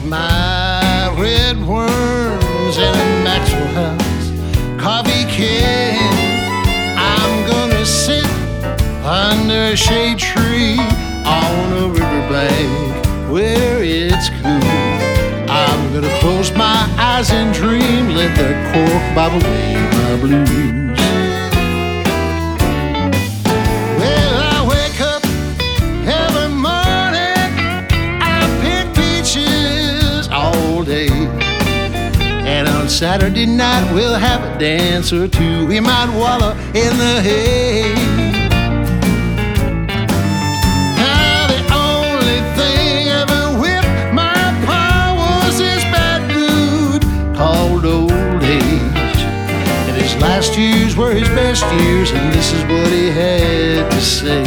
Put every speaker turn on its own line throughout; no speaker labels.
my red worms in a Maxwell House coffee can. I'm gonna sit under a shade tree on a riverbank where it's cool. I'm gonna close my eyes and dream, let the cork bob away my blues. Well, I wake up every morning, I pick peaches all day, and on Saturday night we'll have a dance or two. We might wallow in the hay. Last years were his best years, and this is what he had to say.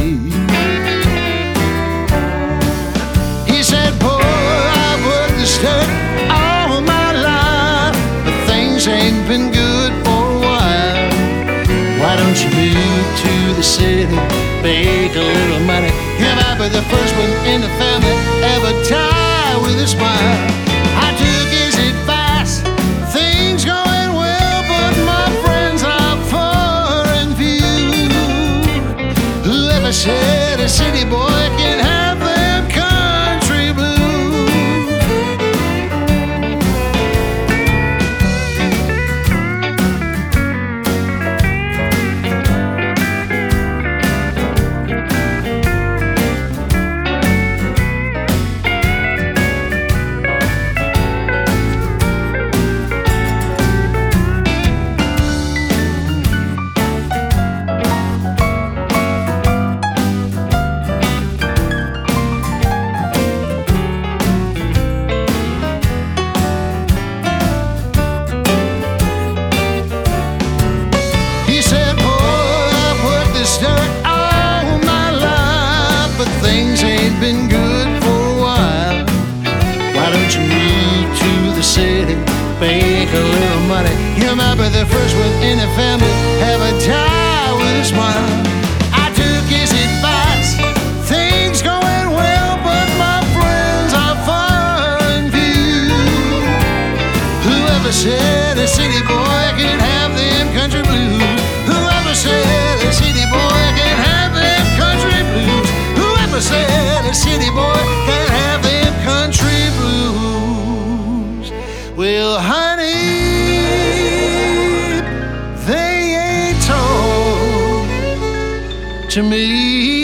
He said, boy, I've worked this dirt all my life, but things ain't been good for a while. Why don't you move to the city, make a little money? You might be the first one in the family ever die with a smile. I took his advice, things going well, but my friends are far and few. Whoever said a city boy can have them country blues? Things ain't been good for a while. Why don't you move to the city, make a little money? You might be the first one in the family ever die with a smile. I took his advice, things going well, but my friends are far and few. Whoever said a city boy can have them country blues? Whoever said a city boy can have them country blues? Said a city boy can't have them country blues. Well, honey, they ain't told to me.